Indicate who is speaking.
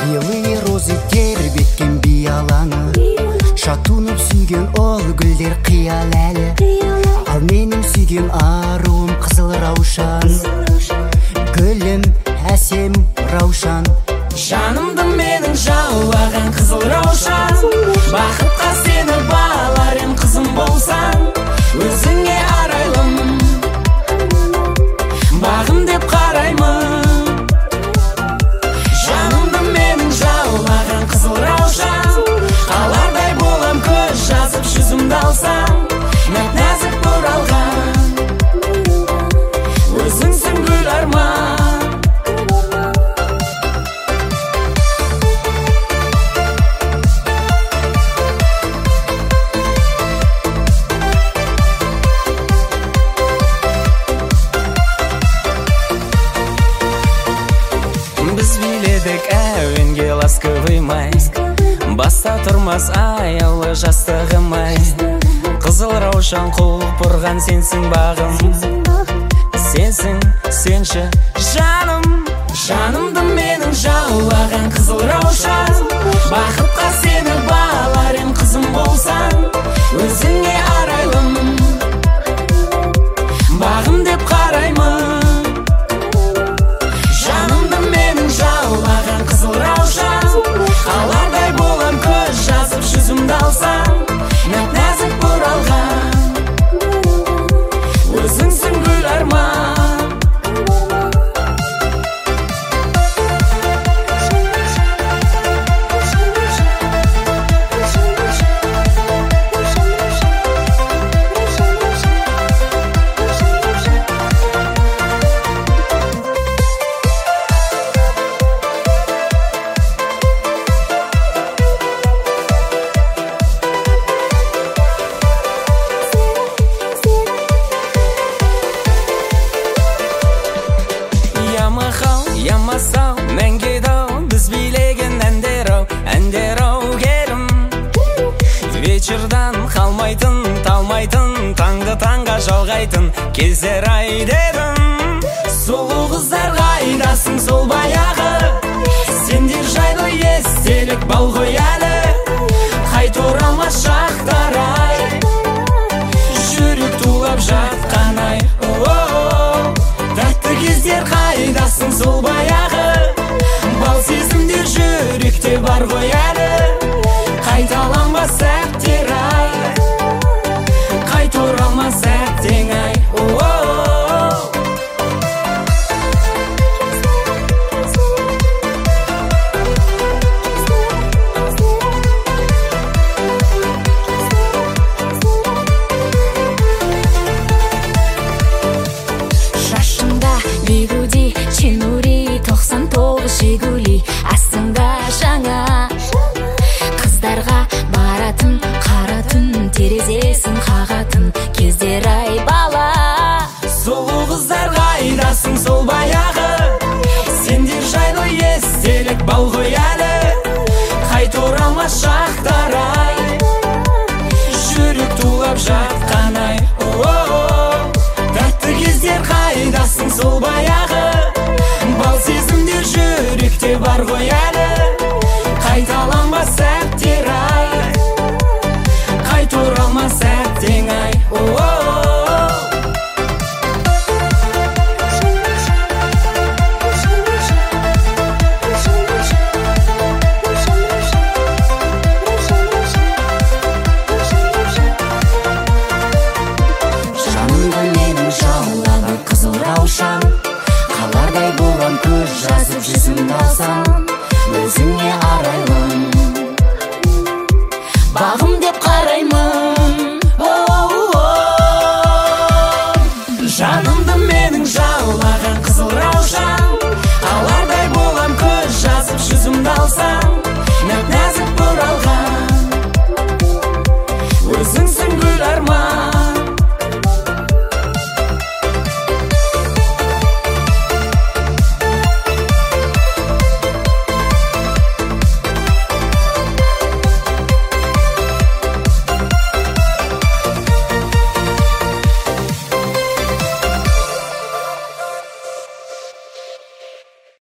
Speaker 1: Белые розы тербеткен бей алаңы, шатунып сүйген ол гүлдер қиял әлі. Ал менің сүйген аруым қызыл раушан, гүлім әсем раушан.
Speaker 2: Жанымды менің жаулаған қызыл раушан, бақытқа сені балар ем қызым болсаң, өзіңе арайлым, бағым деп қараймын. Жанымды менің жаулаған қызыл раушан, қалардай болам көз жазып жүзімді алсам, нәп-нәзік бұралған, өзіңсің гүл арман. Біз биледік әуенге ласковый май, баста тұрмас аялы жастығым ай. Қызыл раушан құлық бұрған сенсің бағым, сенсің, сенші жаным. Жанымды менің жаулаған қызыл раушан, бақытқа сені балар ем қызым болсаң, өзіңе арайлым, бағым деп қараймын. Жанымды менің жаулаған қызыл раушан, қалардай болам көз жазып жүзімді алсам, нәп-нәзік бұралған, өзіңсің гүл арман. Ямасау, мәңге дау, біз билеген әндер ау керім. Вечердан қалмайтын, талмайтын, таңды таңға жалғайтын кездер ай дедім. Сұлу қыздар қайдасың сол баяғы, сендер жайлы естелік бал ғой әлі. Қайт оралмас шақтар ай, жүрек тулап жатқан ай. Тәтті кездер қайдасың сол баяғы, бал сезімдер жүректе бар ғой әлі. Қайталанбас сәттер ай, қайт оралмас сәттең ай. Бигуди, чинури, 99 жигули, астында жаңа. Қыздарға баратын, қаратын, терезесін қағатын кездер ай бала. Сұлу қыздар қайдасың сол баяғы, сендер жайлы естелік бал ғой әлі. Қайт оралмас шақтар ай, жүрек тулап жатқан ай. Тәтті кездер қайдасың сол баяғы, бал сезімдер жүректе бар ғой әлі. Қайталанбас сәттер ай, қайт оралмас сәттең ай.
Speaker 1: Қалардай болам көз жазып жүзімді алсам, өзіңе арайлым, бағым деп қараймын.
Speaker 2: Жанымды менің жаулаған қызыл раушан, қалардай болам көз жазып жүзімді алсам,